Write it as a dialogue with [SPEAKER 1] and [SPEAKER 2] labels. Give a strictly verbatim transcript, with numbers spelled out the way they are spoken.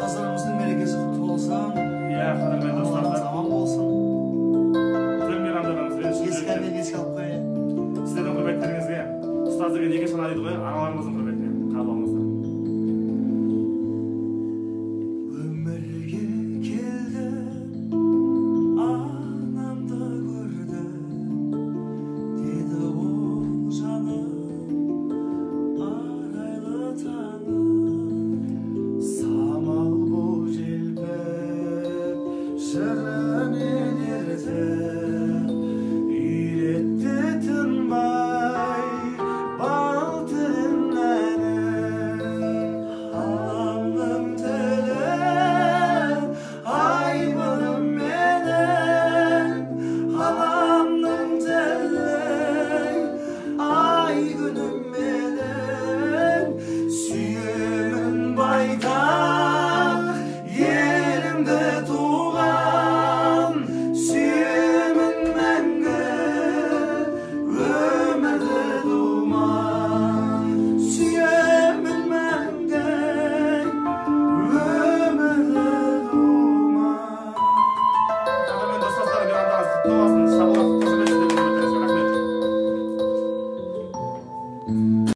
[SPEAKER 1] Ұстаздарымыздың мерекесі құтты болсын.
[SPEAKER 2] Иә, қадірмен достар.
[SPEAKER 1] Аман болсын.
[SPEAKER 2] Төл мейрамдарыңызбен
[SPEAKER 1] Ескі әннен еске алып қояйын.
[SPEAKER 2] сіздердің құрметтеріңізге ұстаз деген неге сана дейді ғой, аналарымыздың құрметіне қабыл алыңыздар.
[SPEAKER 1] Өмірге келдім, анамды көрдім, деді ол жаным, арайлы таңым. Самал боп желпіп, жырымен ертіп, үйретті тынбай бал тілін әнін. Анамның тілі айбыным менің, анамның тілі ай күнім менің. Сүйемін байтақ елімді туған, сүйемін мәңгі өмірді думан. Сүйемін мәңгі өмірді думан.
[SPEAKER 2] Қадірмен достар, мейрамдарыңыз құтты болсын.